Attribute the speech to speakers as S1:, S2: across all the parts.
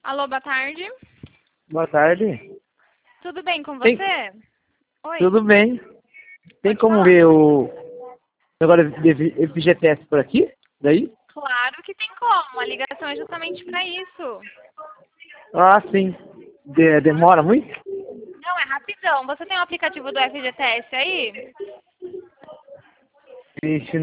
S1: Alô, boa tarde.
S2: Boa tarde.
S1: Tudo bem com você? Oi.
S2: Tudo bem. Tem
S1: Pode
S2: como
S1: falar.
S2: ver o negócio de FGTS por aqui? Daí?
S1: Claro que tem como. A ligação é justamente para isso.
S2: Ah, sim. Demora muito?
S1: Não, é rapidão. Você tem o aplicativo do FGTS aí?
S2: Ixi,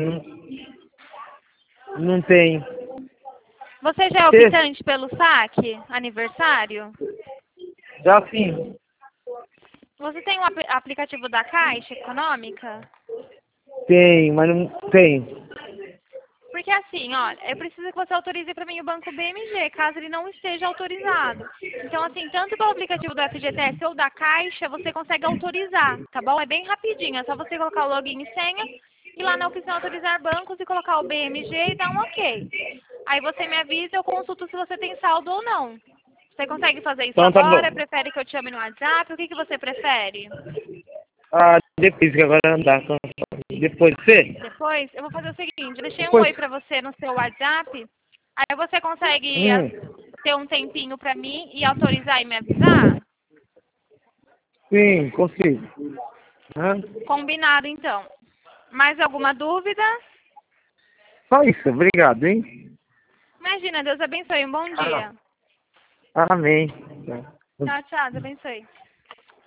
S2: não tem.
S1: Você já é optante pelo saque aniversário?
S2: Já sim.
S1: Você tem o aplicativo da Caixa Econômica?
S2: Tem, mas não tem.
S1: Porque assim, olha, eu preciso que você autorize para mim o Banco BMG, caso ele não esteja autorizado. Então, assim, tanto pelo aplicativo do FGTS ou da Caixa, você consegue autorizar, tá bom? É bem rapidinho, é só você colocar o login e senha, ir lá na opção autorizar bancos e colocar o BMG e dar um ok. Aí você me avisa, eu consulto se você tem saldo ou não. Você consegue fazer isso
S2: Então tá
S1: agora?
S2: bom.
S1: Prefere que eu te chame no WhatsApp? O que você prefere?
S2: Ah, depois que agora não dá. Depois você?
S1: Depois, eu vou fazer o seguinte, eu deixei um
S2: Depois.
S1: oi pra você no seu WhatsApp, aí você consegue
S2: Hum,
S1: ter um tempinho pra mim e autorizar e me avisar?
S2: sim, consigo. Hã?
S1: Combinado, então. Mais alguma dúvida?
S2: Só isso, obrigado, hein?
S1: Imagina, Deus abençoe, um bom dia.
S2: Amém.
S1: Tchau, tchau, Deus abençoe.